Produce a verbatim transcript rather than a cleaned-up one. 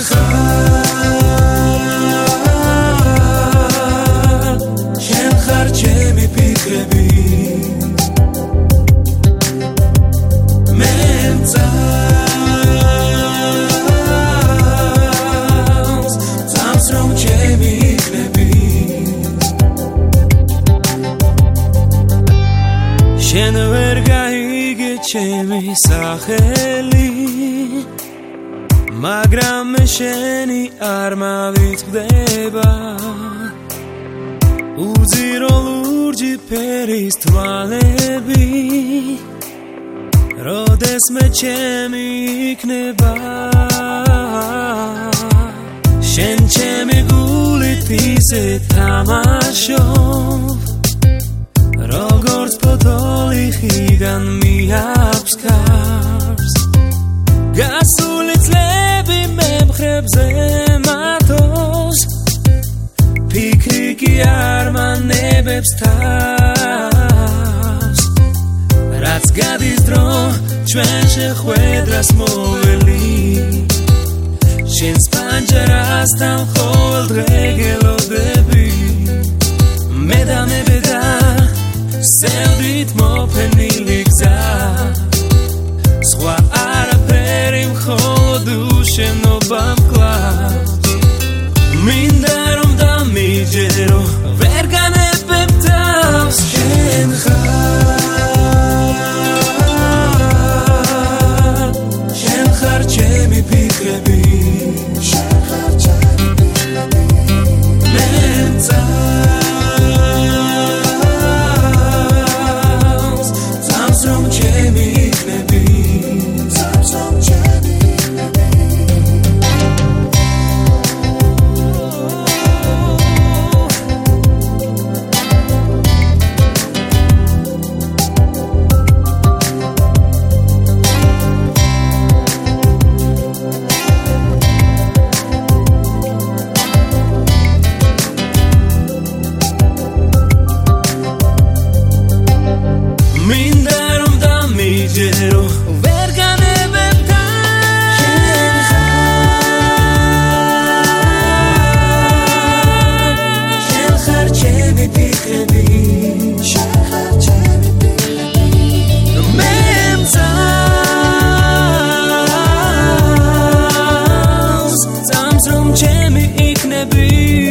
შენ ვერ გაიგე ჩემი სახელი მაგრამ მე შენი არ მავიწყდება უძირო ლურჯი ფერის თვალები როდეს მე ჩემი იქნება შენ ჩემი გულით ისე თამაშობ როგორც ფოთოლი ხიდან მიაფსკარს გასული წლები მე მხრებზე მათოს ფიქრი კი არ მანებებს თავს რაც გადის დრო ჩვენ შეხვედრას მოველი შენს პანჯარასთან ყოველ დღე გელოდები მე და მე ბედა სევდით მოფენილი გზა სხვა არაფერი მხოლოდ უშენობა მკლავს მინდა რომ დამიჯერო ვერ განებებ თავს შენ ხარ შენ ხარ ჩემი ფიქრები შენ ხარ ჩემი ფიქრები მე Jamie Iknebi